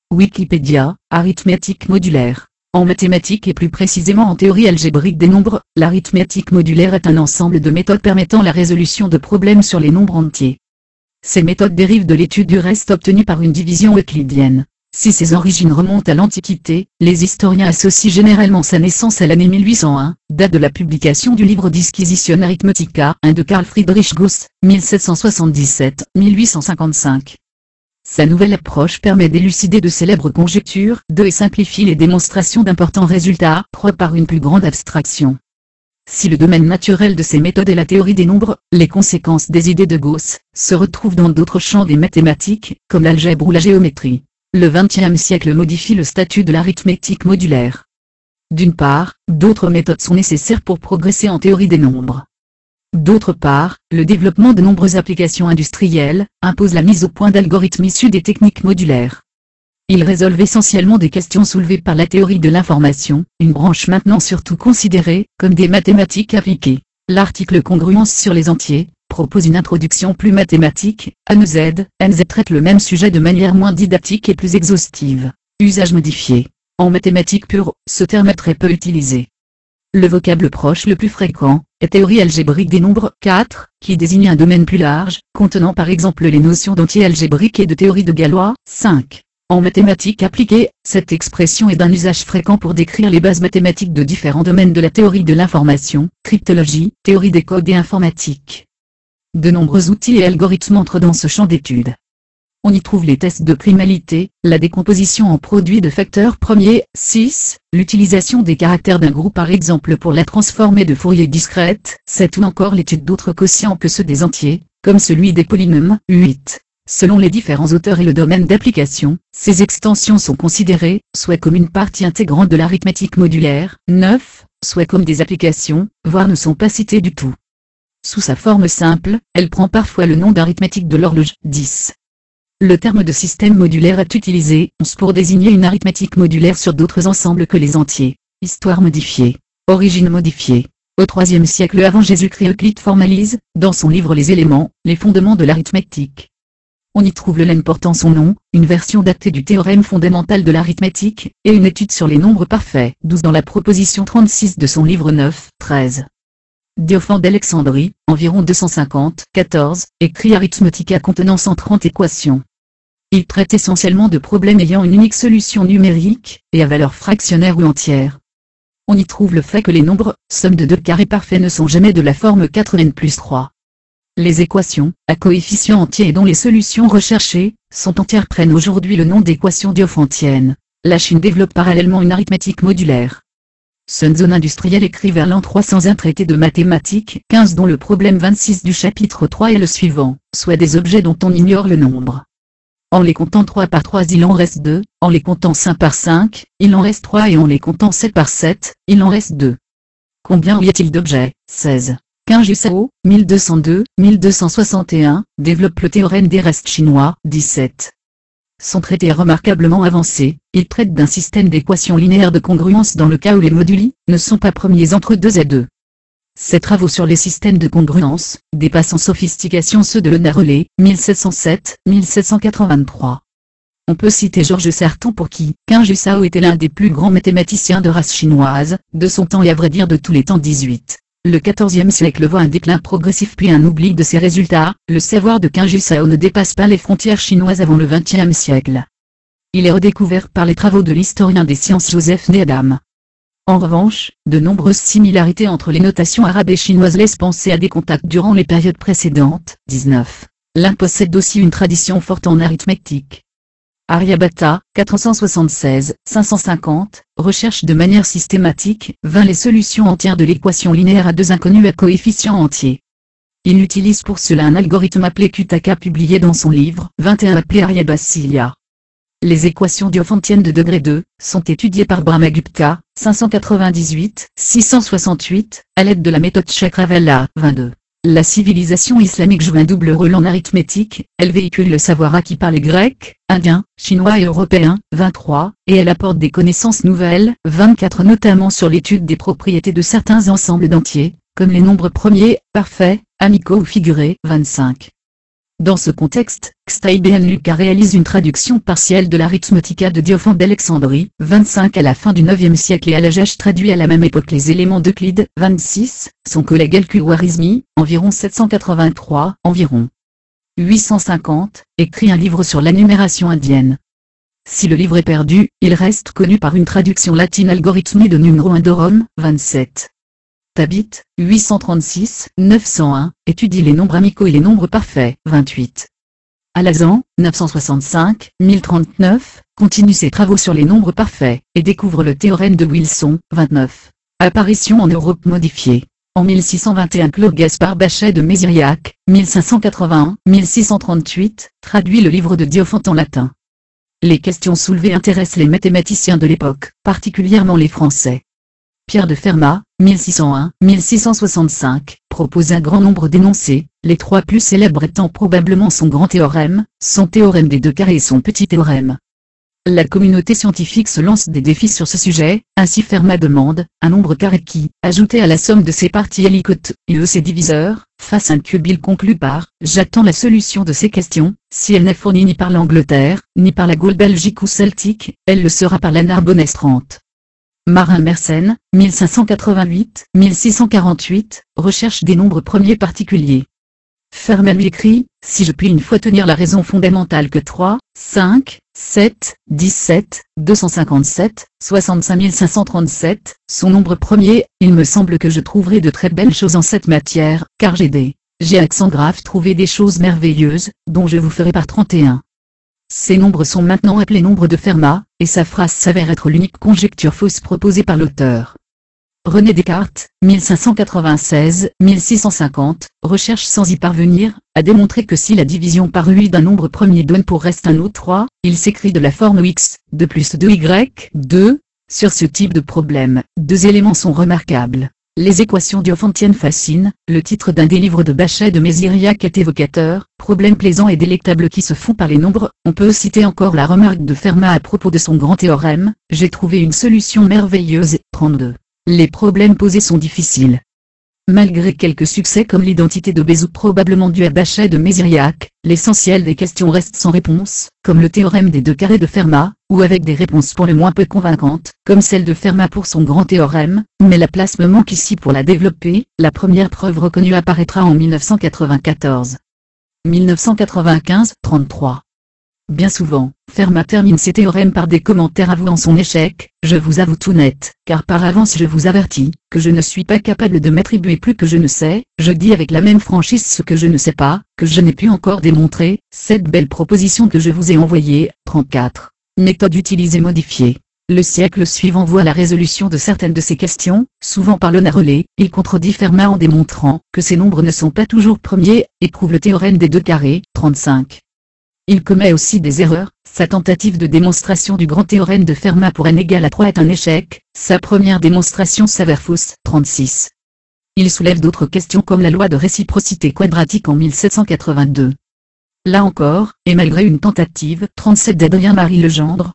Wikipédia, arithmétique modulaire. En mathématiques et plus précisément en théorie algébrique des nombres, l'arithmétique modulaire est un ensemble de méthodes permettant la résolution de problèmes sur les nombres entiers. Ces méthodes dérivent de l'étude du reste obtenu par une division euclidienne. Si ses origines remontent à l'Antiquité, les historiens associent généralement sa naissance à l'année 1801, date de la publication du livre Disquisition Arithmetica 1 de Carl Friedrich Gauss, 1777-1855. Sa nouvelle approche permet d'élucider de célèbres conjectures, et simplifie les démonstrations d'importants résultats, par une plus grande abstraction. Si le domaine naturel de ces méthodes est la théorie des nombres, les conséquences des idées de Gauss se retrouvent dans d'autres champs des mathématiques, comme l'algèbre ou la géométrie. Le XXe siècle modifie le statut de l'arithmétique modulaire. D'une part, d'autres méthodes sont nécessaires pour progresser en théorie des nombres. D'autre part, le développement de nombreuses applications industrielles impose la mise au point d'algorithmes issus des techniques modulaires. Ils résolvent essentiellement des questions soulevées par la théorie de l'information, une branche maintenant surtout considérée comme des mathématiques appliquées. L'article Congruence sur les entiers propose une introduction plus mathématique. ANZ traite le même sujet de manière moins didactique et plus exhaustive. Usage modifié. En mathématiques pures, ce terme est très peu utilisé. Le vocable proche le plus fréquent est théorie algébrique des nombres 4, qui désigne un domaine plus large, contenant par exemple les notions d'entiers algébriques et de théorie de Galois 5. En mathématiques appliquées, cette expression est d'un usage fréquent pour décrire les bases mathématiques de différents domaines de la théorie de l'information, cryptologie, théorie des codes et informatique. De nombreux outils et algorithmes entrent dans ce champ d'étude. On y trouve les tests de primalité, la décomposition en produits de facteurs premiers, 6, l'utilisation des caractères d'un groupe par exemple pour la transformée de Fourier discrète, 7 ou encore l'étude d'autres quotients que ceux des entiers, comme celui des polynômes, 8. Selon les différents auteurs et le domaine d'application, ces extensions sont considérées, soit comme une partie intégrante de l'arithmétique modulaire, 9, soit comme des applications, voire ne sont pas citées du tout. Sous sa forme simple, elle prend parfois le nom d'arithmétique de l'horloge, 10. Le terme de système modulaire est utilisé pour désigner une arithmétique modulaire sur d'autres ensembles que les entiers. Histoire modifiée. Origine modifiée. Au IIIe siècle avant Jésus-Christ, Euclide formalise, dans son livre Les éléments, les fondements de l'arithmétique. On y trouve le portant son nom, une version datée du théorème fondamental de l'arithmétique, et une étude sur les nombres parfaits, 12 dans la proposition 36 de son livre 9, 13. Diophante d'Alexandrie, environ 250, 14, écrit Arithmetica contenant 130 équations. Il traite essentiellement de problèmes ayant une unique solution numérique, et à valeur fractionnaire ou entière. On y trouve le fait que les nombres, somme de deux carrés parfaits ne sont jamais de la forme 4n plus 3. Les équations, à coefficients entiers et dont les solutions recherchées, sont entières prennent aujourd'hui le nom d'équations diophantiennes. La Chine développe parallèlement une arithmétique modulaire. Sun Zone industriel écrit vers l'an 300 un traité de mathématiques 15 dont le problème 26 du chapitre 3 est le suivant, soit des objets dont on ignore le nombre. En les comptant 3 par 3 il en reste 2, en les comptant 5 par 5, il en reste 3 et en les comptant 7 par 7, il en reste 2. Combien y a-t-il d'objets? 16. Qin-Jusao, 1202-1261, développe le théorème des restes chinois, 17. Son traité est remarquablement avancé, il traite d'un système d'équations linéaires de congruence dans le cas où les moduli ne sont pas premiers entre 2 et 2. Ses travaux sur les systèmes de congruence dépassent en sophistication ceux de Lenard-Relais, 1707-1783. On peut citer Georges Certon pour qui Qin-Jusao était l'un des plus grands mathématiciens de race chinoise, de son temps et à vrai dire de tous les temps 18. Le XIVe siècle voit un déclin progressif puis un oubli de ses résultats, le savoir de Qin-Jusao ne dépasse pas les frontières chinoises avant le XXe siècle. Il est redécouvert par les travaux de l'historien des sciences Joseph Needham. En revanche, de nombreuses similarités entre les notations arabes et chinoises laissent penser à des contacts durant les périodes précédentes. 19. L'Inde possède aussi une tradition forte en arithmétique. Aryabhata, 476-550, recherche de manière systématique, les solutions entières de l'équation linéaire à deux inconnus à coefficients entiers. Il utilise pour cela un algorithme appelé Kutaka publié dans son livre 21 appelé Aryabhasilia. Les équations diophantiennes de degré 2 sont étudiées par Brahmagupta, 598-668, à l'aide de la méthode Chakravarti, 22. La civilisation islamique joue un double rôle en arithmétique, elle véhicule le savoir acquis par les Grecs, Indiens, Chinois et Européens, 23, et elle apporte des connaissances nouvelles, 24 notamment sur l'étude des propriétés de certains ensembles d'entiers, comme les nombres premiers, parfaits, amicaux ou figurés, 25. Dans ce contexte, Ibn Luca réalise une traduction partielle de l'Arithmetica de Diophante d'Alexandrie, 25 à la fin du IXe siècle, et Al-Hajjaj traduit à la même époque les éléments d'Euclide, 26, son collègue Al-Khwarizmi, environ 783, environ 850, écrit un livre sur la numération indienne. Si le livre est perdu, il reste connu par une traduction latine algorithmée de Numero Indorum, 27. Tabit, 836, 901, étudie les nombres amicaux et les nombres parfaits, 28. Alazan, 965, 1039, continue ses travaux sur les nombres parfaits, et découvre le théorème de Wilson, 29. Apparition en Europe modifiée. En 1621, Claude Gaspard Bachet de Meziriac, 1581-1638, traduit le livre de Diophante en latin. Les questions soulevées intéressent les mathématiciens de l'époque, particulièrement les Français. Pierre de Fermat, 1601-1665, propose un grand nombre d'énoncés, les trois plus célèbres étant probablement son grand théorème, son théorème des deux carrés et son petit théorème. La communauté scientifique se lance des défis sur ce sujet, ainsi Fermat demande, un nombre carré qui, ajouté à la somme de ses parties hélicotes, et ses diviseurs, fasse un cube. Il conclut par, j'attends la solution de ces questions, si elle n'est fournie ni par l'Angleterre, ni par la Gaule belgique ou celtique, elle le sera par la Narbonnaise 30. Marin Mersenne, 1588-1648, recherche des nombres premiers particuliers. Fermat lui écrit, si je puis une fois tenir la raison fondamentale que 3, 5, 7, 17, 257, 65 537, son nombre premier, il me semble que je trouverai de très belles choses en cette matière, car j'ai accent grave trouvé des choses merveilleuses, dont je vous ferai part 31. Ces nombres sont maintenant appelés nombres de Fermat, et sa phrase s'avère être l'unique conjecture fausse proposée par l'auteur. René Descartes, 1596-1650, recherche sans y parvenir, à démontrer que si la division par UI d'un nombre premier donne pour reste un autre 3, il s'écrit de la forme x, de plus 2y, 2. Sur ce type de problème, deux éléments sont remarquables. Les équations diophantiennes fascinent, le titre d'un des livres de Bachet de Meziriac est évocateur, problèmes plaisants et délectables qui se font par les nombres. On peut citer encore la remarque de Fermat à propos de son grand théorème, j'ai trouvé une solution merveilleuse, 32. Les problèmes posés sont difficiles. Malgré quelques succès comme l'identité de Bézout probablement due à Bachet de Meziriac, l'essentiel des questions reste sans réponse, comme le théorème des deux carrés de Fermat, ou avec des réponses pour le moins peu convaincantes, comme celle de Fermat pour son grand théorème, mais la place me manque ici pour la développer. La première preuve reconnue apparaîtra en 1994. 1995, 33. Bien souvent, Fermat termine ses théorèmes par des commentaires avouant son échec, je vous avoue tout net, car par avance je vous avertis, que je ne suis pas capable de m'attribuer plus que je ne sais, je dis avec la même franchise ce que je ne sais pas, que je n'ai pu encore démontrer, cette belle proposition que je vous ai envoyée, 34. Méthode utilisée modifiée. Le siècle suivant voit la résolution de certaines de ces questions, souvent par Lonarelli, il contredit Fermat en démontrant que ces nombres ne sont pas toujours premiers, et prouve le théorème des deux carrés, 35. Il commet aussi des erreurs, sa tentative de démonstration du grand théorème de Fermat pour n égale à 3 est un échec, sa première démonstration s'avère fausse, 36. Il soulève d'autres questions comme la loi de réciprocité quadratique en 1782. Là encore, et malgré une tentative, 37 d'Adrien-Marie Legendre,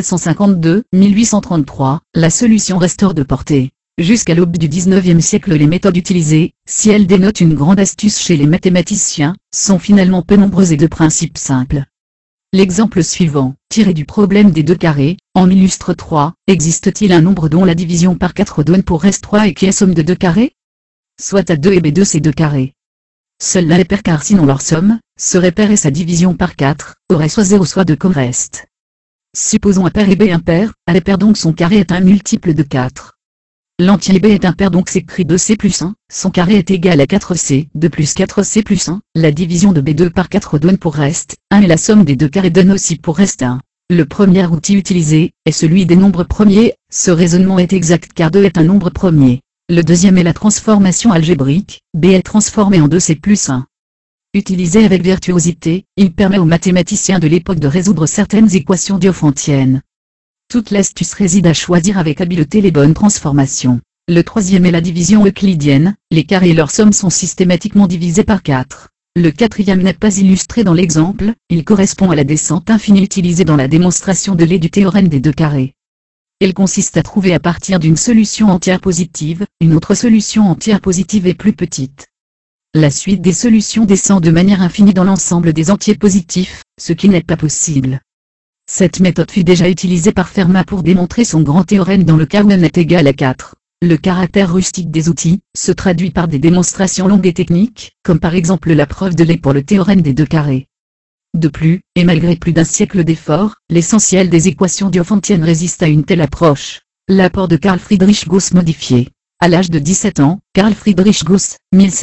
1752-1833, la solution reste hors de portée. Jusqu'à l'aube du XIXe siècle les méthodes utilisées, si elles dénotent une grande astuce chez les mathématiciens, sont finalement peu nombreuses et de principe simple. L'exemple suivant, tiré du problème des deux carrés, en illustre 3, existe-t-il un nombre dont la division par 4 donne pour reste 3 et qui est somme de deux carrés? Soit A2 et B2 c'est deux carrés. Seul l'un est pair car sinon leur somme, serait pair et sa division par 4, aurait soit 0 soit 2 comme reste. Supposons A pair et B impair, A est pair donc son carré est un multiple de 4. L'entier B est impair donc s'écrit 2C plus 1, son carré est égal à 4C, 2 plus 4C plus 1, la division de B2 par 4 donne pour reste 1 et la somme des deux carrés donne aussi pour reste 1. Le premier outil utilisé, est celui des nombres premiers, ce raisonnement est exact car 2 est un nombre premier. Le deuxième est la transformation algébrique, B est transformé en 2C plus 1. Utilisé avec virtuosité, il permet aux mathématiciens de l'époque de résoudre certaines équations diophantiennes. Toute l'astuce réside à choisir avec habileté les bonnes transformations. Le troisième est la division euclidienne, les carrés et leurs sommes sont systématiquement divisés par 4. Le quatrième n'est pas illustré dans l'exemple, il correspond à la descente infinie utilisée dans la démonstration de Lie du théorème des deux carrés. Elle consiste à trouver à partir d'une solution entière positive, une autre solution entière positive et plus petite. La suite des solutions descend de manière infinie dans l'ensemble des entiers positifs, ce qui n'est pas possible. Cette méthode fut déjà utilisée par Fermat pour démontrer son grand théorème dans le cas où n est égal à 4. Le caractère rustique des outils se traduit par des démonstrations longues et techniques, comme par exemple la preuve de Lie pour le théorème des deux carrés. De plus, et malgré plus d'un siècle d'efforts, l'essentiel des équations diophantines résiste à une telle approche. L'apport de Carl Friedrich Gauss modifié. À l'âge de 17 ans, Carl Friedrich Gauss,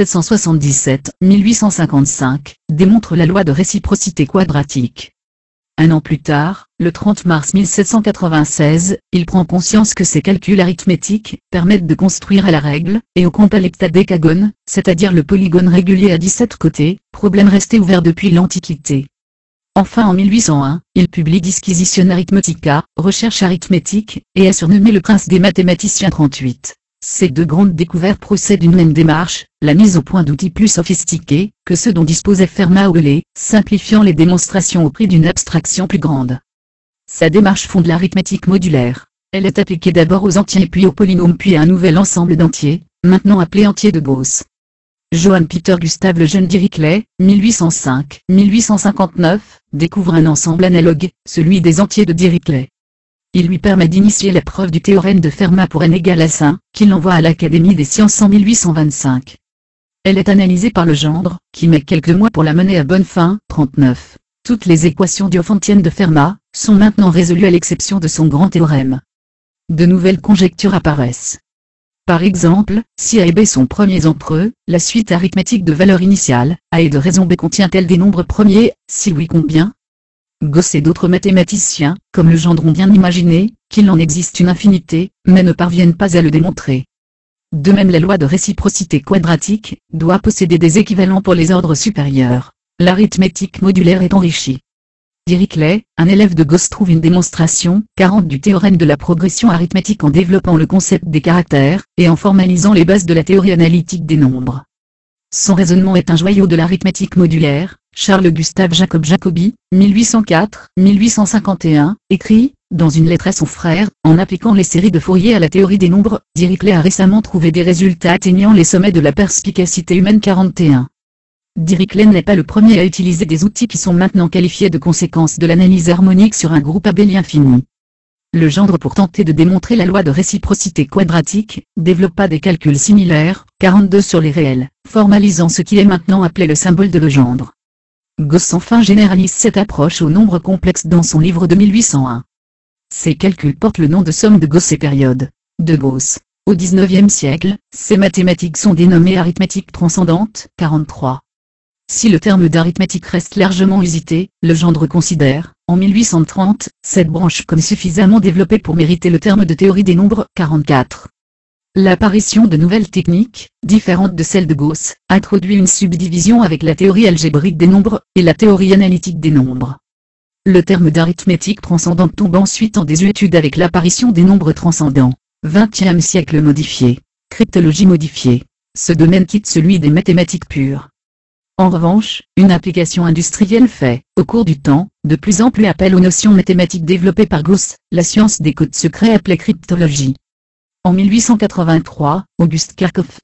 1777-1855, démontre la loi de réciprocité quadratique. Un an plus tard, le 30 mars 1796, il prend conscience que ses calculs arithmétiques permettent de construire à la règle, et au compte l'heptadécagone, c'est-à-dire le polygone régulier à 17 côtés, problème resté ouvert depuis l'Antiquité. Enfin en 1801, il publie Disquisition Arithmetica, recherche arithmétique, et est surnommé le prince des mathématiciens 38. Ces deux grandes découvertes procèdent d'une même démarche, la mise au point d'outils plus sophistiqués que ceux dont disposait Fermat ou Euler, simplifiant les démonstrations au prix d'une abstraction plus grande. Sa démarche fonde l'arithmétique modulaire. Elle est appliquée d'abord aux entiers puis aux polynômes puis à un nouvel ensemble d'entiers, maintenant appelé entier de Gauss. Johann Peter Gustav Lejeune Dirichlet, 1805-1859, découvre un ensemble analogue, celui des entiers de Dirichlet. Il lui permet d'initier la preuve du théorème de Fermat pour n égale à 5, qu'il envoie à l'Académie des sciences en 1825. Elle est analysée par Legendre, qui met quelques mois pour la mener à bonne fin, 39. Toutes les équations diophantiennes de Fermat sont maintenant résolues à l'exception de son grand théorème. De nouvelles conjectures apparaissent. Par exemple, si A et B sont premiers entre eux, la suite arithmétique de valeurs initiales, A et de raison B contient-elle des nombres premiers, si oui combien? Gauss et d'autres mathématiciens, comme Legendre ont bien imaginé, qu'il en existe une infinité, mais ne parviennent pas à le démontrer. De même la loi de réciprocité quadratique, doit posséder des équivalents pour les ordres supérieurs. L'arithmétique modulaire est enrichie. Dirichlet, un élève de Gauss trouve une démonstration 40 du théorème de la progression arithmétique en développant le concept des caractères, et en formalisant les bases de la théorie analytique des nombres. Son raisonnement est un joyau de l'arithmétique modulaire. Charles Gustave Jacob Jacobi, 1804-1851, écrit, dans une lettre à son frère, en appliquant les séries de Fourier à la théorie des nombres, Dirichlet a récemment trouvé des résultats atteignant les sommets de la perspicacité humaine 41. Dirichlet n'est pas le premier à utiliser des outils qui sont maintenant qualifiés de conséquences de l'analyse harmonique sur un groupe abélien fini. Legendre, pour tenter de démontrer la loi de réciprocité quadratique, développa des calculs similaires, 42 sur les réels, formalisant ce qui est maintenant appelé le symbole de Legendre. Gauss enfin généralise cette approche aux nombres complexes dans son livre de 1801. Ces calculs portent le nom de somme de Gauss et période de Gauss. Au XIXe siècle, ces mathématiques sont dénommées arithmétique transcendante, 43. Si le terme d'arithmétique reste largement usité, Legendre considère, en 1830, cette branche comme suffisamment développée pour mériter le terme de théorie des nombres, 44. L'apparition de nouvelles techniques, différentes de celles de Gauss, introduit une subdivision avec la théorie algébrique des nombres, et la théorie analytique des nombres. Le terme d'arithmétique transcendante tombe ensuite en désuétude avec l'apparition des nombres transcendants. 20e siècle modifié. Cryptologie modifiée. Ce domaine quitte celui des mathématiques pures. En revanche, une application industrielle fait, au cours du temps, de plus en plus appel aux notions mathématiques développées par Gauss, la science des codes secrets appelée cryptologie. En 1883, Auguste Kerckhoff,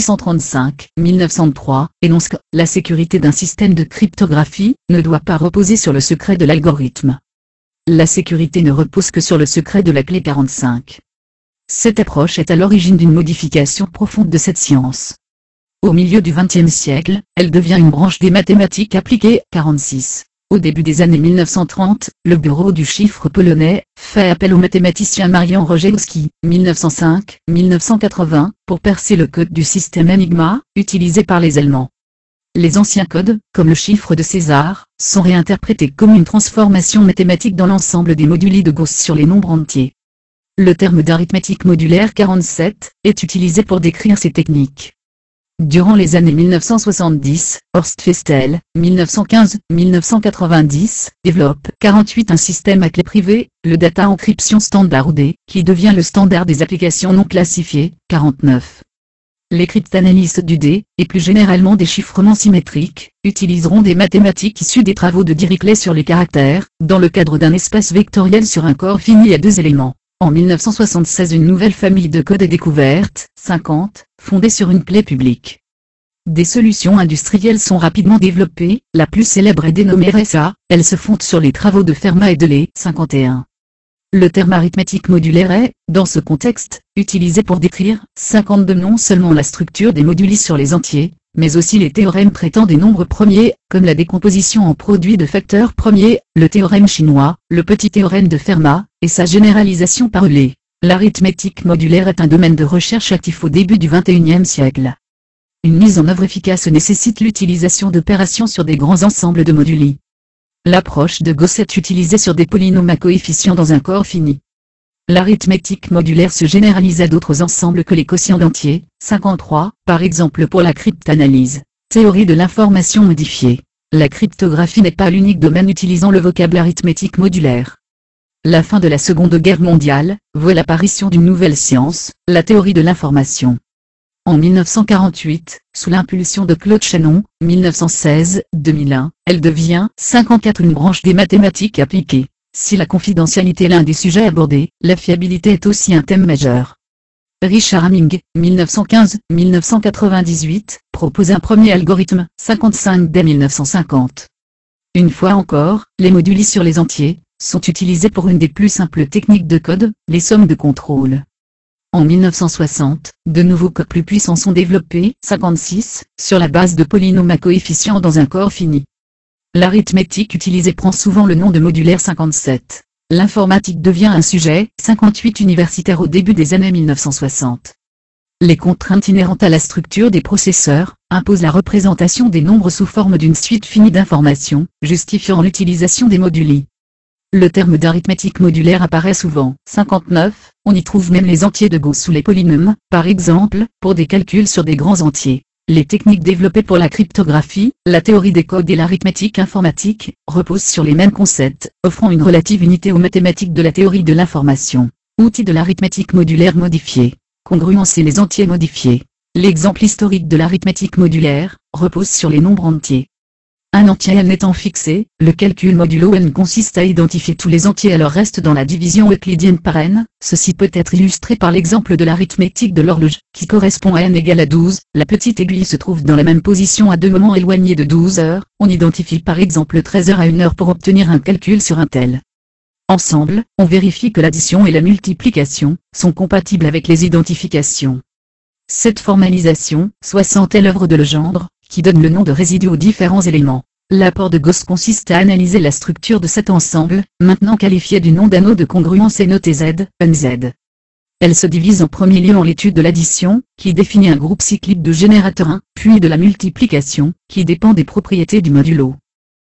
1835-1903, énonce que « la sécurité d'un système de cryptographie ne doit pas reposer sur le secret de l'algorithme. La sécurité ne repose que sur le secret de la clé 45. » Cette approche est à l'origine d'une modification profonde de cette science. Au milieu du XXe siècle, elle devient une branche des mathématiques appliquées, 46. Au début des années 1930, le bureau du chiffre polonais fait appel au mathématicien Marian Rogalski, 1905-1980, pour percer le code du système Enigma, utilisé par les Allemands. Les anciens codes, comme le chiffre de César, sont réinterprétés comme une transformation mathématique dans l'ensemble des moduli de Gauss sur les nombres entiers. Le terme d'arithmétique modulaire 47 est utilisé pour décrire ces techniques. Durant les années 1970, Horst Festel, 1915-1990, développe 48 un système à clé privée, le Data Encryption Standard D, qui devient le standard des applications non classifiées, 49. Les cryptanalystes du D, et plus généralement des chiffrements symétriques, utiliseront des mathématiques issues des travaux de Dirichlet sur les caractères, dans le cadre d'un espace vectoriel sur un corps fini à deux éléments. En 1976 une nouvelle famille de codes est découverte, 50, fondée sur une clé publique. Des solutions industrielles sont rapidement développées, la plus célèbre est dénommée RSA, elle se fonde sur les travaux de Fermat et de Lie. 51. Le terme arithmétique modulaire est, dans ce contexte, utilisé pour décrire 52 non seulement la structure des moduli sur les entiers, mais aussi les théorèmes traitant des nombres premiers, comme la décomposition en produits de facteurs premiers, le théorème chinois, le petit théorème de Fermat, et sa généralisation par Lie. L'arithmétique modulaire est un domaine de recherche actif au début du XXIe siècle. Une mise en œuvre efficace nécessite l'utilisation d'opérations sur des grands ensembles de moduli. L'approche de Gauss est utilisée sur des polynômes à coefficients dans un corps fini. L'arithmétique modulaire se généralise à d'autres ensembles que les quotients d'entiers. 53, par exemple pour la cryptanalyse. Théorie de l'information modifiée. La cryptographie n'est pas l'unique domaine utilisant le vocable arithmétique modulaire. La fin de la Seconde Guerre mondiale voit l'apparition d'une nouvelle science, la théorie de l'information. En 1948, sous l'impulsion de Claude Shannon, 1916-2001, elle devient 54 une branche des mathématiques appliquées. Si la confidentialité est l'un des sujets abordés, la fiabilité est aussi un thème majeur. Richard Hamming, 1915-1998, propose un premier algorithme, 55 dès 1950. Une fois encore, les moduli sur les entiers sont utilisés pour une des plus simples techniques de code, les sommes de contrôle. En 1960, de nouveaux codes plus puissants sont développés, 56, sur la base de polynômes à coefficients dans un corps fini. L'arithmétique utilisée prend souvent le nom de modulaire 57. L'informatique devient un sujet, 58 universitaire au début des années 1960. Les contraintes inhérentes à la structure des processeurs imposent la représentation des nombres sous forme d'une suite finie d'informations, justifiant l'utilisation des moduli. Le terme d'arithmétique modulaire apparaît souvent. 59, on y trouve même les entiers de Gauss ou les polynômes, par exemple, pour des calculs sur des grands entiers. Les techniques développées pour la cryptographie, la théorie des codes et l'arithmétique informatique, reposent sur les mêmes concepts, offrant une relative unité aux mathématiques de la théorie de l'information. Outils de l'arithmétique modulaire modifiée. Congruence et les entiers modifiés. L'exemple historique de l'arithmétique modulaire repose sur les nombres entiers. Un entier n étant fixé, le calcul modulo n consiste à identifier tous les entiers à leur reste dans la division euclidienne par n. Ceci peut être illustré par l'exemple de l'arithmétique de l'horloge, qui correspond à n égale à 12. La petite aiguille se trouve dans la même position à deux moments éloignés de 12 heures. On identifie par exemple 13 heures à 1 heure pour obtenir un calcul sur un tel. Ensemble, on vérifie que l'addition et la multiplication sont compatibles avec les identifications. Cette formalisation, 60 est l'œuvre de Legendre, qui donne le nom de résidu aux différents éléments. L'apport de Gauss consiste à analyser la structure de cet ensemble, maintenant qualifié du nom d'anneau de congruence et noté Z, NZ. Elle se divise en premier lieu en l'étude de l'addition, qui définit un groupe cyclique de générateurs 1, puis de la multiplication, qui dépend des propriétés du modulo.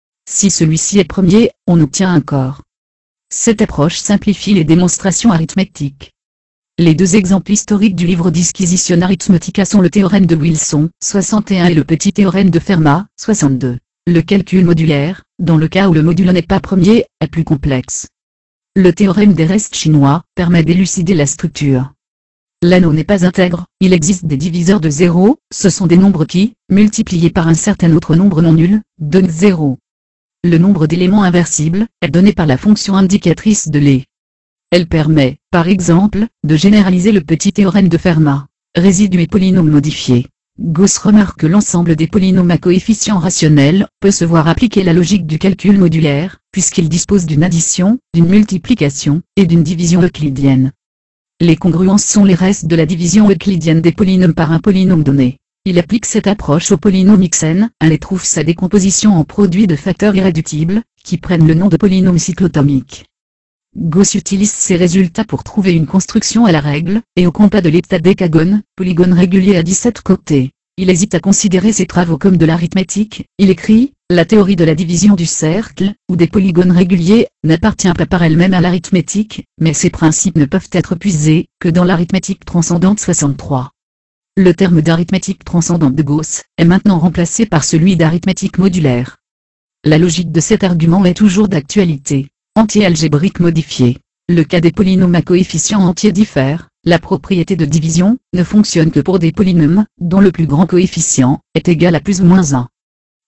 Si celui-ci est premier, on obtient un corps. Cette approche simplifie les démonstrations arithmétiques. Les deux exemples historiques du livre Disquisition Arithmetica sont le théorème de Wilson, 61 et le petit théorème de Fermat, 62. Le calcul modulaire, dans le cas où le modulo n'est pas premier, est plus complexe. Le théorème des restes chinois permet d'élucider la structure. L'anneau n'est pas intègre, il existe des diviseurs de 0, ce sont des nombres qui, multipliés par un certain autre nombre non nul, donnent 0. Le nombre d'éléments inversibles est donné par la fonction indicatrice de Lie. Elle permet, par exemple, de généraliser le petit théorème de Fermat. Résidu et polynôme modifié. Gauss remarque que l'ensemble des polynômes à coefficients rationnels peut se voir appliquer la logique du calcul modulaire, puisqu'il dispose d'une addition, d'une multiplication, et d'une division euclidienne. Les congruences sont les restes de la division euclidienne des polynômes par un polynôme donné. Il applique cette approche au polynôme xn, et trouve sa décomposition en produits de facteurs irréductibles, qui prennent le nom de polynôme cyclotomique. Gauss utilise ces résultats pour trouver une construction à la règle, et au compas de l'heptadécagone, polygone régulier à 17 côtés. Il hésite à considérer ses travaux comme de l'arithmétique, il écrit « La théorie de la division du cercle, ou des polygones réguliers, n'appartient pas par elle-même à l'arithmétique, mais ces principes ne peuvent être puisés que dans l'arithmétique transcendante 63. » Le terme d'arithmétique transcendante de Gauss est maintenant remplacé par celui d'arithmétique modulaire. La logique de cet argument est toujours d'actualité. Entier algébrique modifié. Le cas des polynômes à coefficients entiers diffère, la propriété de division ne fonctionne que pour des polynômes dont le plus grand coefficient est égal à plus ou moins 1.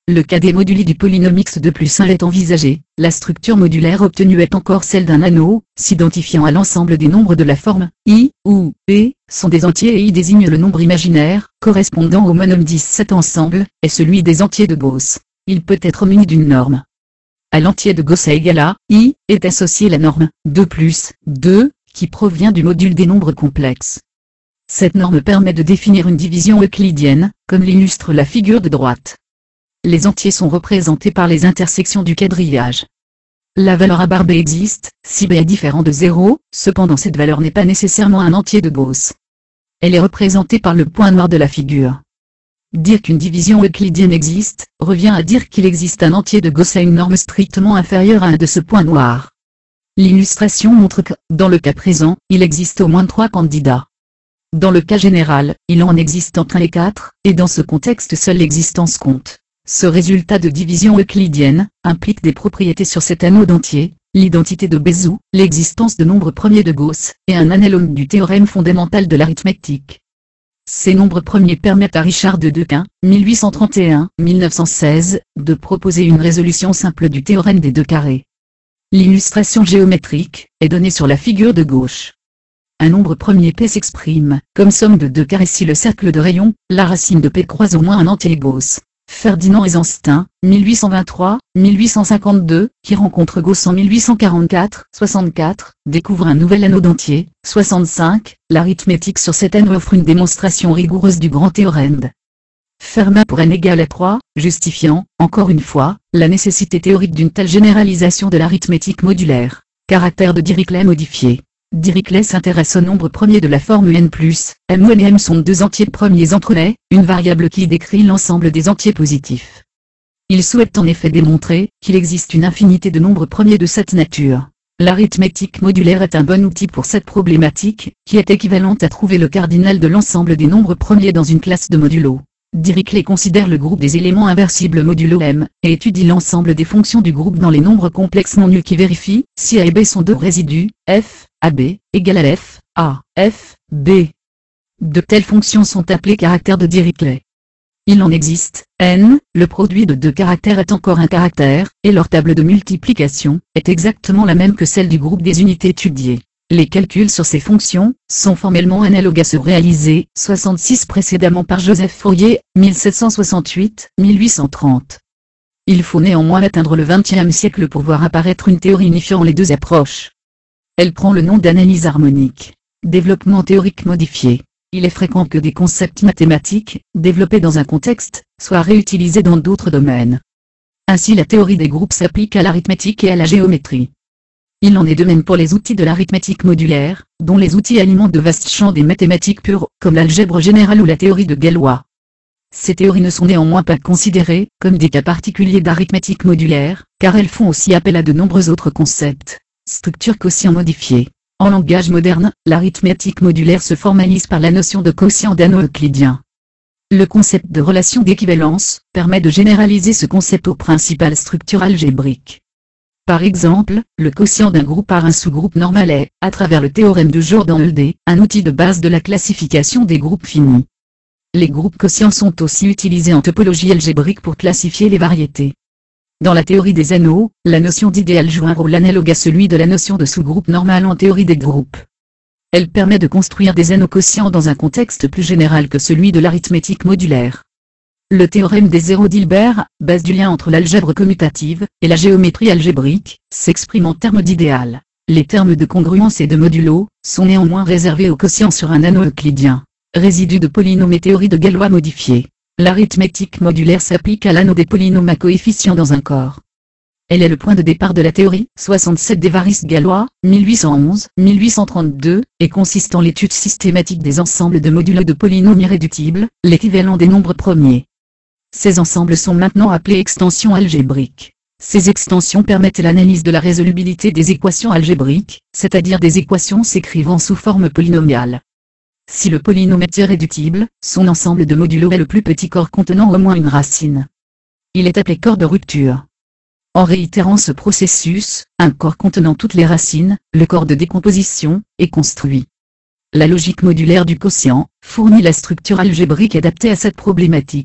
le cas des moduli du polynôme x2+1 est envisagé. La structure modulaire obtenue est encore celle d'un anneau, s'identifiant à l'ensemble des nombres de la forme I, où P sont des entiers et I désigne le nombre imaginaire, correspondant au monôme 10. Cet ensemble est celui des entiers de Gauss. Il peut être muni d'une norme. À l'entier de Gauss égale à I est associée la norme 2 plus 2, qui provient du module des nombres complexes. Cette norme permet de définir une division euclidienne, comme l'illustre la figure de droite. Les entiers sont représentés par les intersections du quadrillage. La valeur à barre B existe, si B est différent de 0, cependant cette valeur n'est pas nécessairement un entier de Gauss. Elle est représentée par le point noir de la figure. Dire qu'une division euclidienne existe, revient à dire qu'il existe un entier de Gauss à une norme strictement inférieure à un de ce point noir. L'illustration montre que, dans le cas présent, il existe au moins 3 candidats. Dans le cas général, il en existe entre 1 et 4, et dans ce contexte seule l'existence compte. Ce résultat de division euclidienne implique des propriétés sur cet anneau d'entier, l'identité de Bézout, l'existence de nombres premiers de Gauss, et un analogue du théorème fondamental de l'arithmétique. Ces nombres premiers permettent à Richard de Dequin, 1831-1916, de proposer une résolution simple du théorème des deux carrés. L'illustration géométrique est donnée sur la figure de gauche. Un nombre premier P s'exprime comme somme de deux carrés si le cercle de rayon, la racine de P croise au moins un entier Gauss. Ferdinand Eisenstein, 1823-1852, qui rencontre Gauss en 1844-64, découvre un nouvel anneau d'entier, 65, l'arithmétique sur cet anneau offre une démonstration rigoureuse du grand théorème de Fermat pour n égale à 3, justifiant, encore une fois, la nécessité théorique d'une telle généralisation de l'arithmétique modulaire. Caractère de Dirichlet modifié. Dirichlet s'intéresse au nombre premier de la forme n+, m où n et m sont deux entiers premiers entre n, une variable qui décrit l'ensemble des entiers positifs. Il souhaite en effet démontrer qu'il existe une infinité de nombres premiers de cette nature. L'arithmétique modulaire est un bon outil pour cette problématique, qui est équivalente à trouver le cardinal de l'ensemble des nombres premiers dans une classe de modulo. Dirichlet considère le groupe des éléments inversibles modulo m, et étudie l'ensemble des fonctions du groupe dans les nombres complexes non nuls qui vérifie si A et B sont deux résidus, f, AB, égale à f, A, f, B. De telles fonctions sont appelées caractères de Dirichlet. Il en existe, n, le produit de deux caractères est encore un caractère, et leur table de multiplication est exactement la même que celle du groupe des unités étudiées. Les calculs sur ces fonctions sont formellement analogues à ceux réalisés 66 précédemment par Joseph Fourier, 1768-1830. Il faut néanmoins atteindre le XXe siècle pour voir apparaître une théorie unifiant les deux approches. Elle prend le nom d'analyse harmonique. Développement théorique modifié. Il est fréquent que des concepts mathématiques, développés dans un contexte, soient réutilisés dans d'autres domaines. Ainsi la théorie des groupes s'applique à l'arithmétique et à la géométrie. Il en est de même pour les outils de l'arithmétique modulaire, dont les outils alimentent de vastes champs des mathématiques pures, comme l'algèbre générale ou la théorie de Galois. Ces théories ne sont néanmoins pas considérées comme des cas particuliers d'arithmétique modulaire, car elles font aussi appel à de nombreux autres concepts. Structure quotient modifiée. En langage moderne, l'arithmétique modulaire se formalise par la notion de quotient d'anneau euclidien. Le concept de relation d'équivalence permet de généraliser ce concept aux principales structures algébriques. Par exemple, le quotient d'un groupe par un sous-groupe normal est, à travers le théorème de Jordan-Hölder, un outil de base de la classification des groupes finis. Les groupes quotients sont aussi utilisés en topologie algébrique pour classifier les variétés. Dans la théorie des anneaux, la notion d'idéal joue un rôle analogue à celui de la notion de sous-groupe normal en théorie des groupes. Elle permet de construire des anneaux quotients dans un contexte plus général que celui de l'arithmétique modulaire. Le théorème des zéros d'Hilbert, base du lien entre l'algèbre commutative et la géométrie algébrique, s'exprime en termes d'idéal. Les termes de congruence et de modulo sont néanmoins réservés aux quotients sur un anneau euclidien. Résidu de polynômes et théorie de Galois modifiée. L'arithmétique modulaire s'applique à l'anneau des polynômes à coefficients dans un corps. Elle est le point de départ de la théorie 67 d'Évariste Galois, 1811-1832, et consiste en l'étude systématique des ensembles de modulos de polynômes irréductibles, l'équivalent des nombres premiers. Ces ensembles sont maintenant appelés extensions algébriques. Ces extensions permettent l'analyse de la résolubilité des équations algébriques, c'est-à-dire des équations s'écrivant sous forme polynomiale. Si le polynôme est irréductible, son ensemble de modulos est le plus petit corps contenant au moins une racine. Il est appelé corps de rupture. En réitérant ce processus, un corps contenant toutes les racines, le corps de décomposition, est construit. La logique modulaire du quotient fournit la structure algébrique adaptée à cette problématique.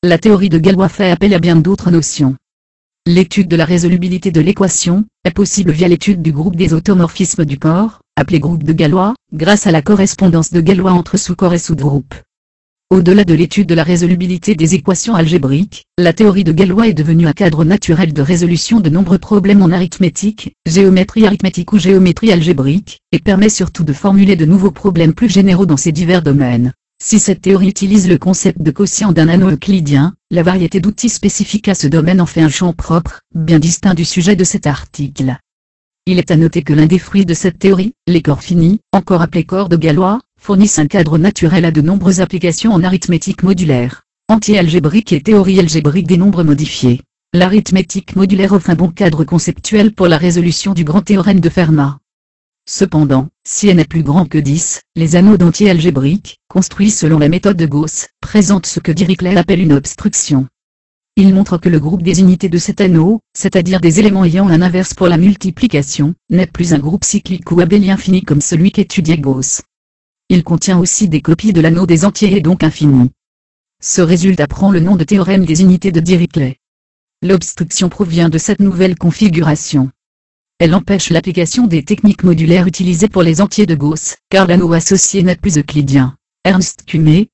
La théorie de Galois fait appel à bien d'autres notions. L'étude de la résolubilité de l'équation est possible via l'étude du groupe des automorphismes du corps, appelé groupe de Galois, grâce à la correspondance de Galois entre sous-corps et sous-groupes. Au-delà de l'étude de la résolubilité des équations algébriques, la théorie de Galois est devenue un cadre naturel de résolution de nombreux problèmes en arithmétique, géométrie arithmétique ou géométrie algébrique, et permet surtout de formuler de nouveaux problèmes plus généraux dans ces divers domaines. Si cette théorie utilise le concept de quotient d'un anneau euclidien, la variété d'outils spécifiques à ce domaine en fait un champ propre, bien distinct du sujet de cet article. Il est à noter que l'un des fruits de cette théorie, les corps finis, encore appelés corps de Galois, fournissent un cadre naturel à de nombreuses applications en arithmétique modulaire, entier algébrique et théorie algébrique des nombres modifiés. L'arithmétique modulaire offre un bon cadre conceptuel pour la résolution du grand théorème de Fermat. Cependant, si n est plus grand que 10, les anneaux d'entiers algébriques, construits selon la méthode de Gauss, présentent ce que Dirichlet appelle une obstruction. Il montre que le groupe des unités de cet anneau, c'est-à-dire des éléments ayant un inverse pour la multiplication, n'est plus un groupe cyclique ou abélien fini comme celui qu'étudiait Gauss. Il contient aussi des copies de l'anneau des entiers et donc infini. Ce résultat prend le nom de théorème des unités de Dirichlet. L'obstruction provient de cette nouvelle configuration. Elle empêche l'application des techniques modulaires utilisées pour les entiers de Gauss, car l'anneau associé n'est plus euclidien. Ernst Kumé,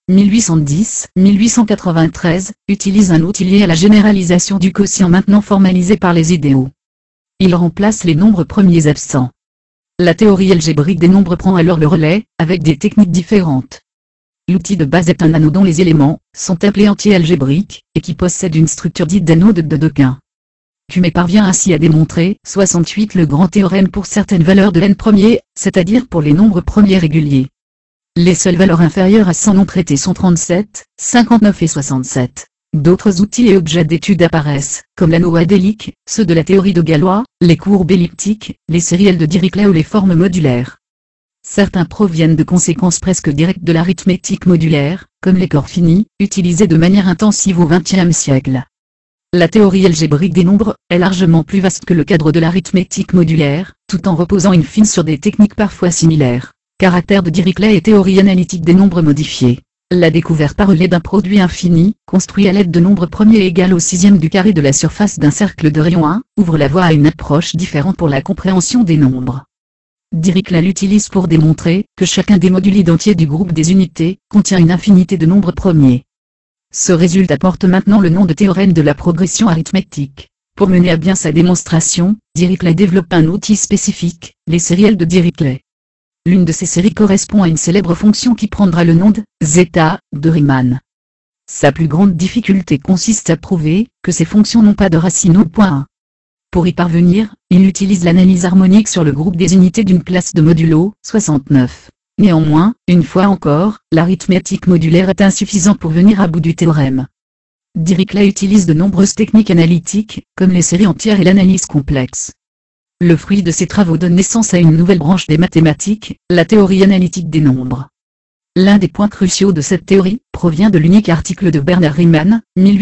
1810-1893, utilise un outil lié à la généralisation du quotient maintenant formalisé par les idéaux. Il remplace les nombres premiers absents. La théorie algébrique des nombres prend alors le relais, avec des techniques différentes. L'outil de base est un anneau dont les éléments sont appelés entiers algébriques, et qui possède une structure dite d'anneau de Dedekind. Kumé parvient ainsi à démontrer 68 le grand théorème pour certaines valeurs de n premier, c'est-à-dire pour les nombres premiers réguliers. Les seules valeurs inférieures à 100 non traitées sont 37, 59 et 67. D'autres outils et objets d'étude apparaissent, comme l'anneau adélique, ceux de la théorie de Galois, les courbes elliptiques, les séries L de Dirichlet ou les formes modulaires. Certains proviennent de conséquences presque directes de l'arithmétique modulaire, comme les corps finis, utilisés de manière intensive au XXe siècle. La théorie algébrique des nombres est largement plus vaste que le cadre de l'arithmétique modulaire, tout en reposant in fine sur des techniques parfois similaires. Caractère de Dirichlet et théorie analytique des nombres modifiés. La découverte par relais d'un produit infini, construit à l'aide de nombres premiers égal au sixième du carré de la surface d'un cercle de rayon 1, ouvre la voie à une approche différente pour la compréhension des nombres. Dirichlet l'utilise pour démontrer que chacun des modules identiers du groupe des unités contient une infinité de nombres premiers. Ce résultat porte maintenant le nom de théorème de la progression arithmétique. Pour mener à bien sa démonstration, Dirichlet développe un outil spécifique, les séries L de Dirichlet. L'une de ces séries correspond à une célèbre fonction qui prendra le nom de zeta de Riemann. Sa plus grande difficulté consiste à prouver que ces fonctions n'ont pas de racine au point 1. Pour y parvenir, il utilise l'analyse harmonique sur le groupe des unités d'une classe de modulo 69. Néanmoins, une fois encore, l'arithmétique modulaire est insuffisant pour venir à bout du théorème. Dirichlet utilise de nombreuses techniques analytiques, comme les séries entières et l'analyse complexe. Le fruit de ces travaux donne naissance à une nouvelle branche des mathématiques, la théorie analytique des nombres. L'un des points cruciaux de cette théorie provient de l'unique article de Bernard Riemann,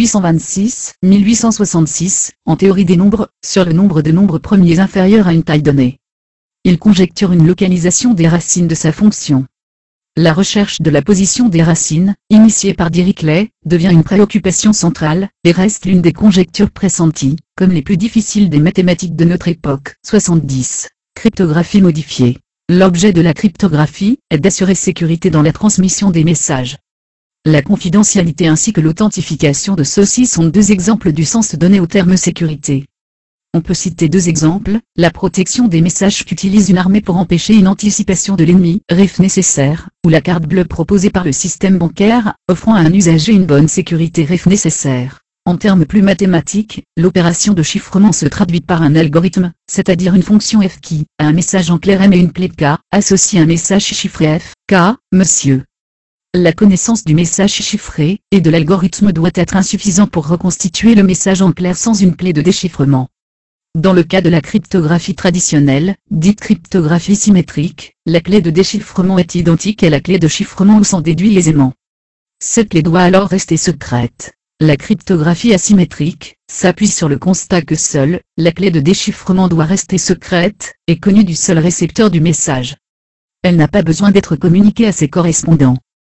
1826-1866, en théorie des nombres, sur le nombre de nombres premiers inférieurs à une taille donnée. Il conjecture une localisation des racines de sa fonction. La recherche de la position des racines, initiée par Dirichlet, devient une préoccupation centrale, et reste l'une des conjectures pressenties, comme les plus difficiles des mathématiques de notre époque. 70. Cryptographie modifiée. L'objet de la cryptographie est d'assurer sécurité dans la transmission des messages. La confidentialité ainsi que l'authentification de ceux-ci sont deux exemples du sens donné au terme sécurité. On peut citer deux exemples, la protection des messages qu'utilise une armée pour empêcher une anticipation de l'ennemi, RIF nécessaire, ou la carte bleue proposée par le système bancaire, offrant à un usager une bonne sécurité RIF nécessaire. En termes plus mathématiques, l'opération de chiffrement se traduit par un algorithme, c'est-à-dire une fonction f qui, à un message en clair M et une clé K, associe un message chiffré f, K, monsieur. La connaissance du message chiffré, et de l'algorithme doit être insuffisant pour reconstituer le message en clair sans une clé de déchiffrement. Dans le cas de la cryptographie traditionnelle, dite cryptographie symétrique, la clé de déchiffrement est identique à la clé de chiffrement ou s'en déduit aisément. Cette clé doit alors rester secrète. La cryptographie asymétrique s'appuie sur le constat que seule la clé de déchiffrement doit rester secrète, et connue du seul récepteur du message. Elle n'a pas besoin d'être communiquée à ses correspondants.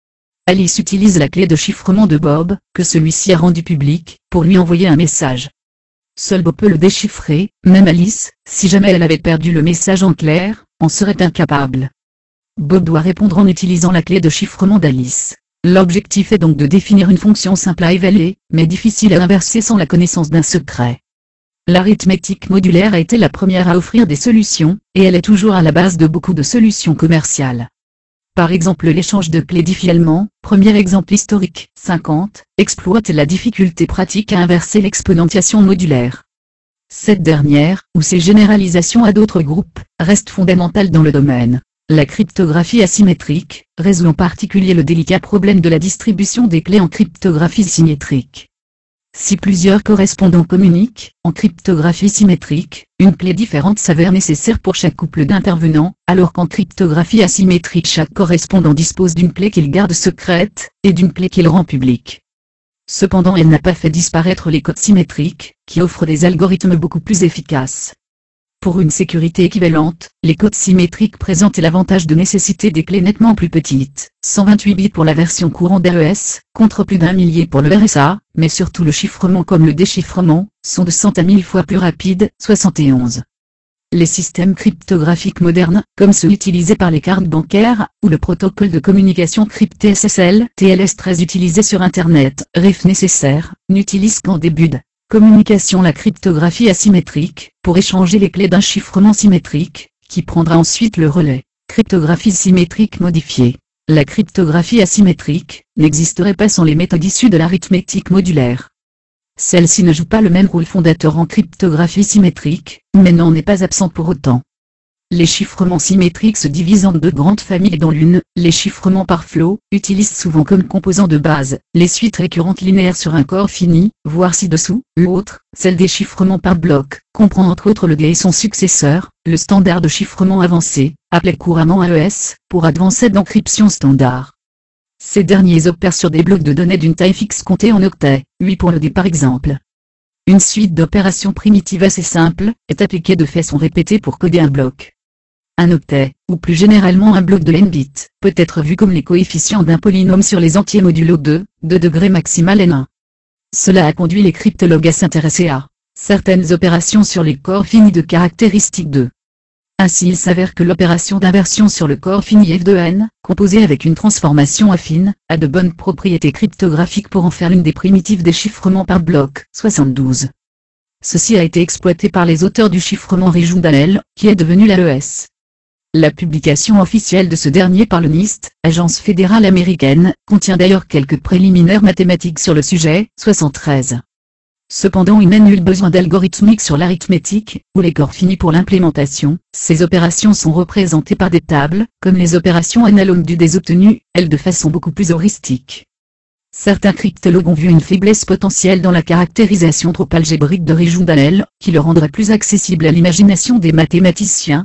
Alice utilise la clé de chiffrement de Bob, que celui-ci a rendu publique, pour lui envoyer un message. Seul Bob peut le déchiffrer, même Alice, si jamais elle avait perdu le message en clair, en serait incapable. Bob doit répondre en utilisant la clé de chiffrement d'Alice. L'objectif est donc de définir une fonction simple à évaluer, mais difficile à inverser sans la connaissance d'un secret. L'arithmétique modulaire a été la première à offrir des solutions, et elle est toujours à la base de beaucoup de solutions commerciales. Par exemple l'échange de clés difficilement, premier exemple historique, 50, exploite la difficulté pratique à inverser l'exponentiation modulaire. Cette dernière, ou ses généralisations à d'autres groupes, reste fondamentale dans le domaine. La cryptographie asymétrique résout en particulier le délicat problème de la distribution des clés en cryptographie symétrique. Si plusieurs correspondants communiquent, en cryptographie symétrique, une clé différente s'avère nécessaire pour chaque couple d'intervenants, alors qu'en cryptographie asymétrique chaque correspondant dispose d'une clé qu'il garde secrète, et d'une clé qu'il rend publique. Cependant elle n'a pas fait disparaître les codes symétriques, qui offrent des algorithmes beaucoup plus efficaces. Pour une sécurité équivalente, les codes symétriques présentent l'avantage de nécessiter des clés nettement plus petites, 128 bits pour la version courante d'AES, contre plus d'un millier pour le RSA, mais surtout le chiffrement comme le déchiffrement, sont de 100 à 1000 fois plus rapides, 71. Les systèmes cryptographiques modernes, comme ceux utilisés par les cartes bancaires, ou le protocole de communication crypté SSL, TLS13 utilisé sur Internet, RIF nécessaire, n'utilisent qu'en début de communication la cryptographie asymétrique, pour échanger les clés d'un chiffrement symétrique, qui prendra ensuite le relais. Cryptographie symétrique modifiée. La cryptographie asymétrique n'existerait pas sans les méthodes issues de l'arithmétique modulaire. Celle-ci ne joue pas le même rôle fondateur en cryptographie symétrique, mais n'en est pas absent pour autant. Les chiffrements symétriques se divisent en deux grandes familles dont l'une, les chiffrements par flot, utilise souvent comme composant de base, les suites récurrentes linéaires sur un corps fini, voire ci-dessous. L'autre, celle des chiffrements par bloc, comprend entre autres le GAE et son successeur, le standard de chiffrement avancé, appelé couramment AES, pour Advanced Encryption Standard. Ces derniers opèrent sur des blocs de données d'une taille fixe comptée en octets, 8 pour le D par exemple. Une suite d'opérations primitives assez simple, est appliquée de façon répétée pour coder un bloc. Un octet, ou plus généralement un bloc de n bits, peut être vu comme les coefficients d'un polynôme sur les entiers modulo 2, de degré maximal n1. Cela a conduit les cryptologues à s'intéresser à certaines opérations sur les corps finis de caractéristiques 2. Ainsi il s'avère que l'opération d'inversion sur le corps fini f de n, composée avec une transformation affine, a de bonnes propriétés cryptographiques pour en faire l'une des primitives des chiffrements par bloc, 72. Ceci a été exploité par les auteurs du chiffrement Rijundalel, qui est devenu l'AES. La publication officielle de ce dernier par le NIST, Agence fédérale américaine, contient d'ailleurs quelques préliminaires mathématiques sur le sujet, 73. Cependant il n'est nul besoin d'algorithmique sur l'arithmétique, ou les corps finis pour l'implémentation. Ces opérations sont représentées par des tables, comme les opérations analogues du des obtenues, elles de façon beaucoup plus heuristique. Certains cryptologues ont vu une faiblesse potentielle dans la caractérisation trop algébrique de Rijundalel, qui le rendrait plus accessible à l'imagination des mathématiciens,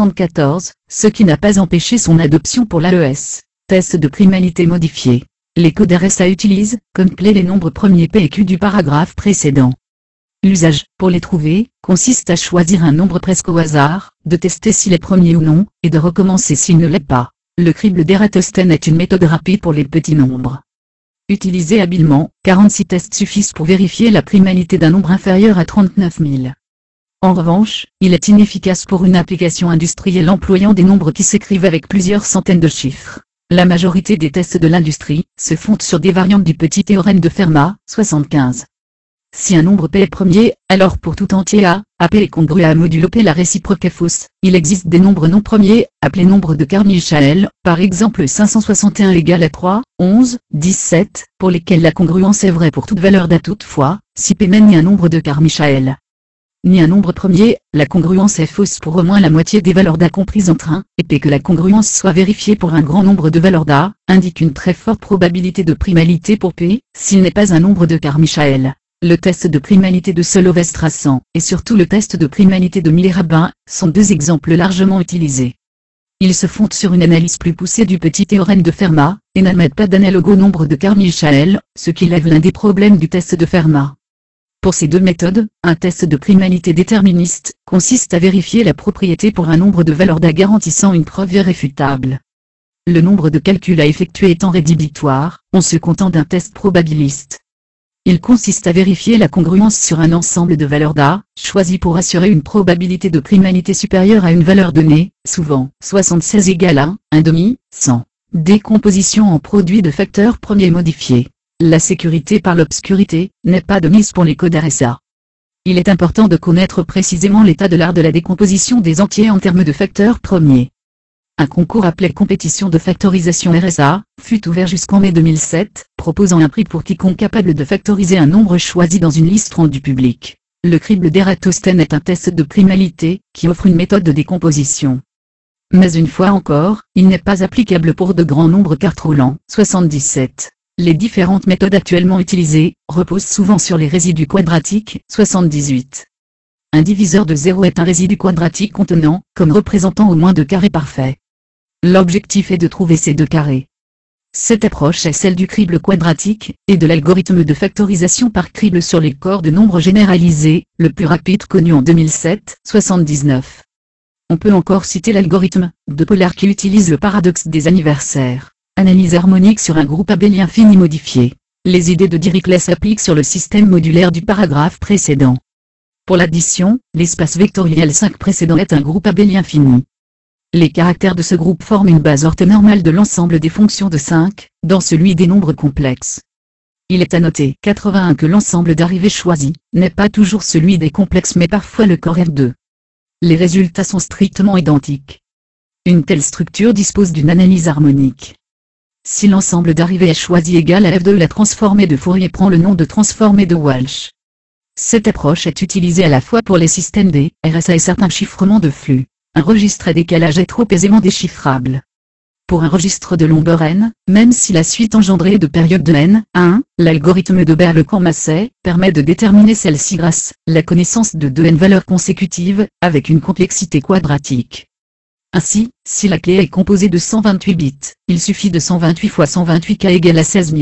74, ce qui n'a pas empêché son adoption pour l'AES. Test de primalité modifié. Les codes RSA utilisent, comme clé les nombres premiers P et Q du paragraphe précédent. L'usage, pour les trouver, consiste à choisir un nombre presque au hasard, de tester s'il est premier ou non, et de recommencer s'il ne l'est pas. Le crible d'Eratosthène est une méthode rapide pour les petits nombres. Utilisé habilement, 46 tests suffisent pour vérifier la primalité d'un nombre inférieur à 39 000. En revanche, il est inefficace pour une application industrielle employant des nombres qui s'écrivent avec plusieurs centaines de chiffres. La majorité des tests de l'industrie se fondent sur des variantes du petit théorème de Fermat, 75. Si un nombre P est premier, alors pour tout entier A, AP est congru à modulo P la réciproque est fausse. Il existe des nombres non premiers, appelés nombres de Carmichael, par exemple 561 égale à 3, 11, 17, pour lesquels la congruence est vraie pour toute valeur d'A toutefois, si P n'est ni un nombre de Carmichael, ni un nombre premier, la congruence est fausse pour au moins la moitié des valeurs d'A comprises entre 1 et P. Que la congruence soit vérifiée pour un grand nombre de valeurs d'A, indique une très forte probabilité de primalité pour P, s'il n'est pas un nombre de Carmichael. Le test de primalité de Solovest-Rassan, et surtout le test de primalité de Miller-Rabin, sont deux exemples largement utilisés. Ils se fondent sur une analyse plus poussée du petit théorème de Fermat, et n'admettent pas d'analogue au nombre de Carmichael, ce qui lève l'un des problèmes du test de Fermat. Pour ces deux méthodes, un test de primalité déterministe consiste à vérifier la propriété pour un nombre de valeurs d'A garantissant une preuve irréfutable. le nombre de calculs à effectuer étant rédhibitoire, on se contente d'un test probabiliste. Il consiste à vérifier la congruence sur un ensemble de valeurs d'A, choisies pour assurer une probabilité de primalité supérieure à une valeur donnée, souvent 76 égale à 1/2, 100. Décomposition en produits de facteurs premiers modifiés. La sécurité par l'obscurité n'est pas de mise pour les codes RSA. Il est important de connaître précisément l'état de l'art de la décomposition des entiers en termes de facteurs premiers. Un concours appelé Compétition de factorisation RSA fut ouvert jusqu'en mai 2007, proposant un prix pour quiconque capable de factoriser un nombre choisi dans une liste rendue publique. Le crible d'Eratosthène est un test de primalité qui offre une méthode de décomposition. Mais une fois encore, il n'est pas applicable pour de grands nombres cartes roulant. 77. Les différentes méthodes actuellement utilisées reposent souvent sur les résidus quadratiques. 78. Un diviseur de 0 est un résidu quadratique contenant, comme représentant au moins deux carrés parfaits. L'objectif est de trouver ces deux carrés. Cette approche est celle du crible quadratique, et de l'algorithme de factorisation par crible sur les corps de nombres généralisés, le plus rapide connu en 2007. 79. On peut encore citer l'algorithme de Pollard qui utilise le paradoxe des anniversaires. Analyse harmonique sur un groupe abélien fini modifié. Les idées de Dirichlet s'appliquent sur le système modulaire du paragraphe précédent. Pour l'addition, l'espace vectoriel 5 précédent est un groupe abélien fini. Les caractères de ce groupe forment une base orthonormale de l'ensemble des fonctions de 5, dans celui des nombres complexes. Il est à noter 81 que l'ensemble d'arrivées choisi n'est pas toujours celui des complexes mais parfois le corps F2. Les résultats sont strictement identiques. Une telle structure dispose d'une analyse harmonique. Si l'ensemble d'arrivées est choisi égal à F2, la transformée de Fourier prend le nom de transformée de Walsh. Cette approche est utilisée à la fois pour les systèmes D, RSA et certains chiffrements de flux. Un registre à décalage est trop aisément déchiffrable. Pour un registre de longueur n, même si la suite engendrée de périodes de n, 1, l'algorithme de Berle-Massey permet de déterminer celle-ci grâce à la connaissance de 2n valeurs consécutives, avec une complexité quadratique. Ainsi, si la clé est composée de 128 bits, il suffit de 128 fois 128K égale à 16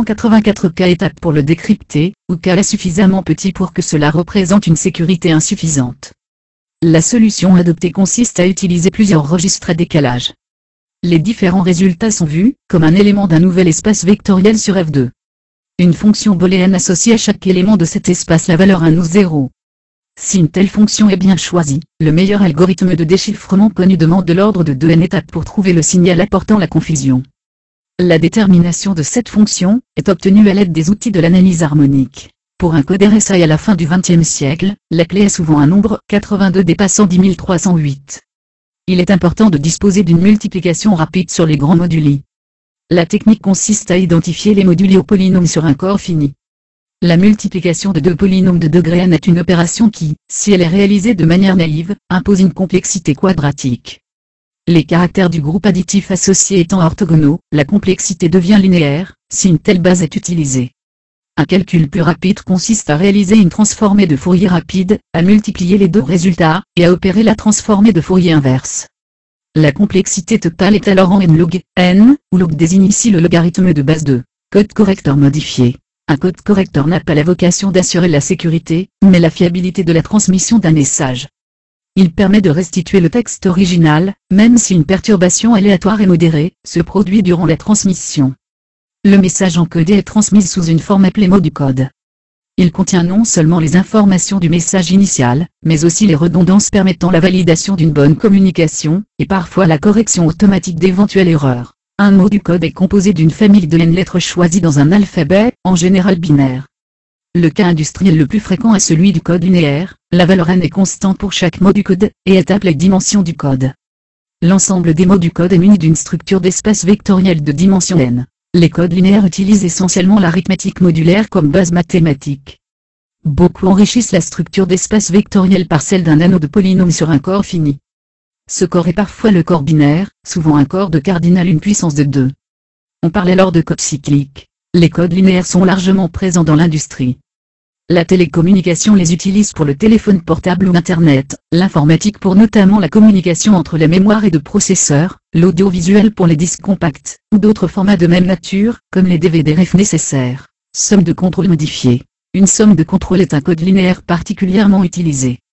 384K étapes pour le décrypter, ou K est suffisamment petit pour que cela représente une sécurité insuffisante. La solution adoptée consiste à utiliser plusieurs registres à décalage. Les différents résultats sont vus comme un élément d'un nouvel espace vectoriel sur F2. Une fonction booléenne associe à chaque élément de cet espace la valeur 1 ou 0. Si une telle fonction est bien choisie, le meilleur algorithme de déchiffrement connu demande de l'ordre de 2n étapes pour trouver le signal apportant la confusion. La détermination de cette fonction est obtenue à l'aide des outils de l'analyse harmonique. Pour un code RSA à la fin du XXe siècle, la clé est souvent un nombre 82 dépassant 10 308. Il est important de disposer d'une multiplication rapide sur les grands moduli. La technique consiste à identifier les moduli aux polynômes sur un corps fini. La multiplication de deux polynômes de degré n est une opération qui, si elle est réalisée de manière naïve, impose une complexité quadratique. Les caractères du groupe additif associé étant orthogonaux, la complexité devient linéaire, si une telle base est utilisée. Un calcul plus rapide consiste à réaliser une transformée de Fourier rapide, à multiplier les deux résultats, et à opérer la transformée de Fourier inverse. La complexité totale est alors en n log n, où log désigne ici le logarithme de base de code correcteur modifié. Un code correcteur n'a pas la vocation d'assurer la sécurité, mais la fiabilité de la transmission d'un message. Il permet de restituer le texte original, même si une perturbation aléatoire et modérée se produit durant la transmission. Le message encodé est transmis sous une forme appelée mot du code. Il contient non seulement les informations du message initial, mais aussi les redondances permettant la validation d'une bonne communication, et parfois la correction automatique d'éventuelles erreurs. Un mot du code est composé d'une famille de n lettres choisies dans un alphabet, en général binaire. Le cas industriel le plus fréquent est celui du code linéaire, la valeur n est constante pour chaque mot du code, et est appelée dimension du code. L'ensemble des mots du code est muni d'une structure d'espace vectoriel de dimension n. Les codes linéaires utilisent essentiellement l'arithmétique modulaire comme base mathématique. Beaucoup enrichissent la structure d'espace vectoriel par celle d'un anneau de polynôme sur un corps fini. Ce corps est parfois le corps binaire, souvent un corps de cardinal une puissance de 2. On parle alors de code cyclique. Les codes linéaires sont largement présents dans l'industrie. La télécommunication les utilise pour le téléphone portable ou Internet, l'informatique pour notamment la communication entre les mémoires et de processeurs, l'audiovisuel pour les disques compacts, ou d'autres formats de même nature, comme les DVD-REF nécessaires. Somme de contrôle modifiée. Une somme de contrôle est un code linéaire particulièrement utilisé.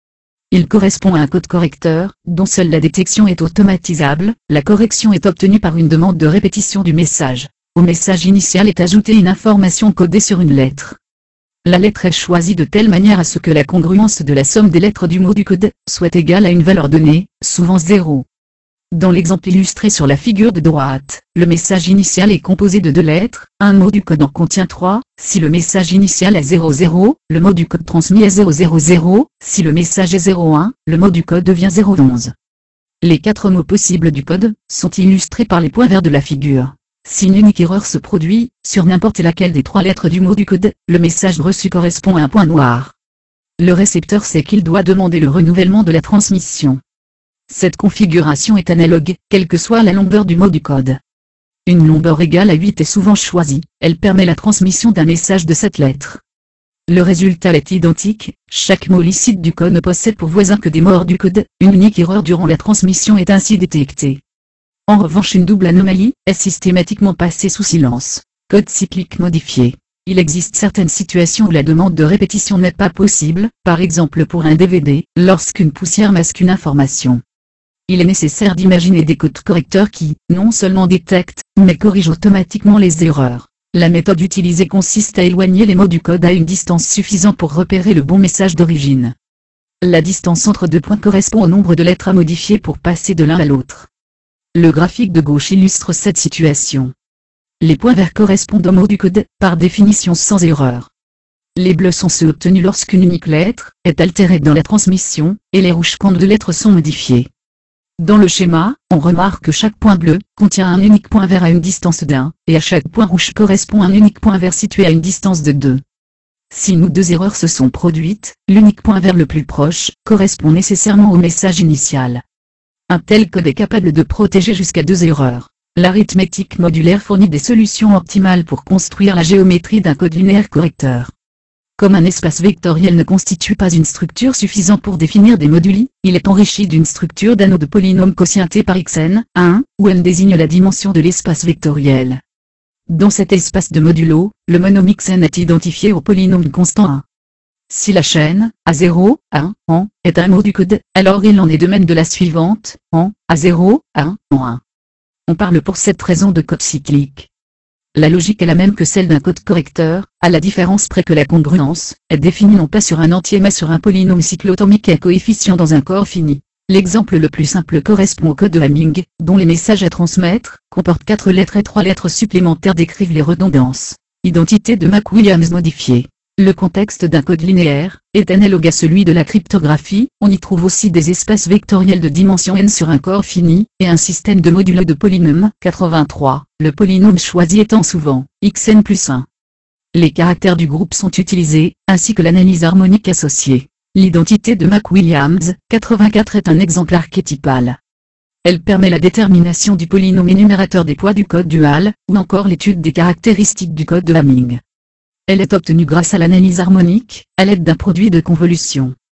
Il correspond à un code correcteur, dont seule la détection est automatisable. La correction est obtenue par une demande de répétition du message. Au message initial est ajoutée une information codée sur une lettre. La lettre est choisie de telle manière à ce que la congruence de la somme des lettres du mot du code soit égale à une valeur donnée, souvent 0. Dans l'exemple illustré sur la figure de droite, le message initial est composé de 2 lettres, un mot du code en contient 3, si le message initial est 00, le mot du code transmis est 000, si le message est 01, le mot du code devient 011. Les 4 mots possibles du code sont illustrés par les points verts de la figure. Si une unique erreur se produit, sur n'importe laquelle des 3 lettres du mot du code, le message reçu correspond à un point noir. Le récepteur sait qu'il doit demander le renouvellement de la transmission. Cette configuration est analogue, quelle que soit la longueur du mot du code. Une longueur égale à 8 est souvent choisie, elle permet la transmission d'un message de 7 lettres. Le résultat est identique, chaque mot licite du code ne possède pour voisin que des mots hors du code, une unique erreur durant la transmission est ainsi détectée. En revanche, une double anomalie est systématiquement passée sous silence. Code cyclique modifié. Il existe certaines situations où la demande de répétition n'est pas possible, par exemple pour un DVD, lorsqu'une poussière masque une information. Il est nécessaire d'imaginer des codes correcteurs qui, non seulement détectent, mais corrigent automatiquement les erreurs. La méthode utilisée consiste à éloigner les mots du code à une distance suffisante pour repérer le bon message d'origine. La distance entre 2 points correspond au nombre de lettres à modifier pour passer de l'un à l'autre. Le graphique de gauche illustre cette situation. Les points verts correspondent aux mots du code, par définition sans erreur. Les bleus sont ceux obtenus lorsqu'une unique lettre est altérée dans la transmission, et les rouges quand 2 lettres sont modifiées. Dans le schéma, on remarque que chaque point bleu contient un unique point vert à une distance d'1, et à chaque point rouge correspond un unique point vert situé à une distance de 2. Si une ou 2 erreurs se sont produites, l'unique point vert le plus proche correspond nécessairement au message initial. Un tel code est capable de protéger jusqu'à 2 erreurs. L'arithmétique modulaire fournit des solutions optimales pour construire la géométrie d'un code linéaire correcteur. Comme un espace vectoriel ne constitue pas une structure suffisante pour définir des moduli, il est enrichi d'une structure d'anneaux de polynômes quotientés par xn, 1, où n désigne la dimension de l'espace vectoriel. Dans cet espace de modulo, le monome xn est identifié au polynôme constant 1. Si la chaîne A0, A1, en est un mot du code, alors il en est de même de la suivante, en A0, A1, en 1. On parle pour cette raison de code cyclique. La logique est la même que celle d'un code correcteur, à la différence près que la congruence est définie non pas sur un entier mais sur un polynôme cyclotomique à coefficient dans un corps fini. L'exemple le plus simple correspond au code de Hamming, dont les messages à transmettre comportent 4 lettres et 3 lettres supplémentaires décrivent les redondances. Identité de McWilliams modifiée. Le contexte d'un code linéaire est analogue à celui de la cryptographie, on y trouve aussi des espaces vectoriels de dimension n sur un corps fini, et un système de modulo de polynômes 83, le polynôme choisi étant souvent xn plus 1. Les caractères du groupe sont utilisés, ainsi que l'analyse harmonique associée. L'identité de McWilliams 84 est un exemple archétypal. Elle permet la détermination du polynôme énumérateur des poids du code dual, ou encore l'étude des caractéristiques du code de Hamming. Elle est obtenue grâce à l'analyse harmonique, à l'aide d'un produit de convolution.